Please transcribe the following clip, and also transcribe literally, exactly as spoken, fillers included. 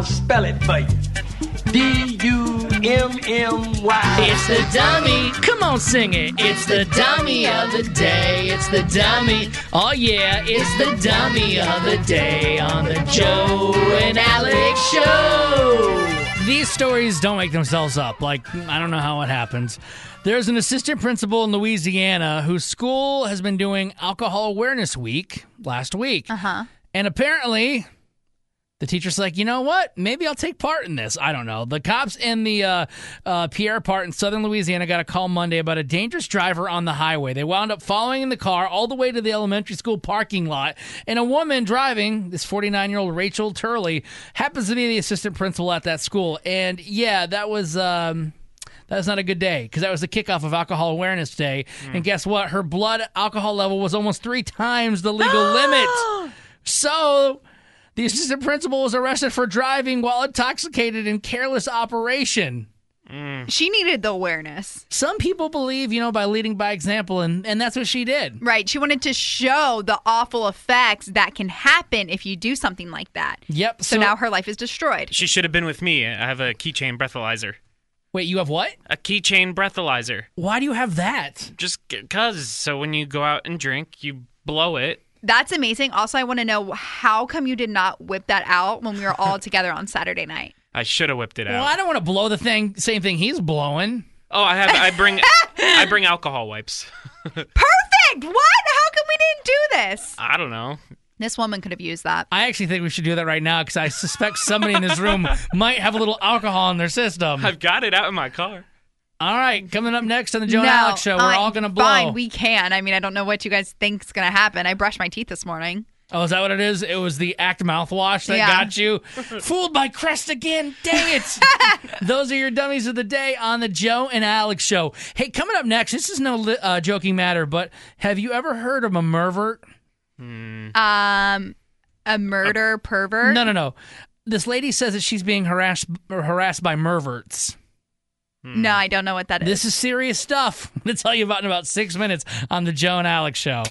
spell it for you. D U M M Y. It's the dummy. Come on, sing it. It's the dummy of the day. It's the dummy. Oh, yeah, it's the dummy of the day on the Joe and Alex Show. These stories don't make themselves up. Like, I don't know how it happens. There's an assistant principal in Louisiana whose school has been doing Alcohol Awareness Week last week. Uh-huh. And apparently, the teacher's like, you know what? Maybe I'll take part in this. I don't know. The cops in the uh, uh, Pierre Part in southern Louisiana got a call Monday about a dangerous driver on the highway. They wound up following in the car all the way to the elementary school parking lot. And a woman driving, this forty-nine-year-old Rachel Turley, happens to be the assistant principal at that school. And, yeah, that was... Um, That was not a good day because that was the kickoff of Alcohol Awareness Day. Mm. And guess what? Her blood alcohol level was almost three times the legal limit. So the assistant principal was arrested for driving while intoxicated in careless operation. Mm. She needed the awareness. Some people believe, you know, by leading by example, and, and that's what she did. Right. She wanted to show the awful effects that can happen if you do something like that. Yep. So, so now her life is destroyed. She should have been with me. I have a keychain breathalyzer. Wait, you have what? A keychain breathalyzer. Why do you have that? Just because. So when you go out and drink, you blow it. That's amazing. Also, I want to know, how come you did not whip that out when we were all together on Saturday night? I should have whipped it out. Well, I don't want to blow the thing, same thing he's blowing. Oh, I have. I bring. I bring alcohol wipes. Perfect. What? How come we didn't do this? I don't know. This woman could have used that. I actually think we should do that right now because I suspect somebody in this room might have a little alcohol in their system. I've got it out in my car. All right, coming up next on the Joe no, and Alex Show, we're I'm all going to blow. Fine, we can. I mean, I don't know what you guys think is going to happen. I brushed my teeth this morning. Oh, is that what it is? It was the Act mouthwash that yeah. got you? Fooled by Crest again. Dang it. Those are your dummies of the day on the Joe and Alex Show. Hey, coming up next, this is no uh, joking matter, but have you ever heard of a mervert? Hmm. Um... A murder uh, pervert? No, no, no. This lady says that she's being harassed or harassed by merverts. Hmm. No, I don't know what that is. This is serious stuff. I'm going to tell you about in about six minutes on the Joe and Alex Show.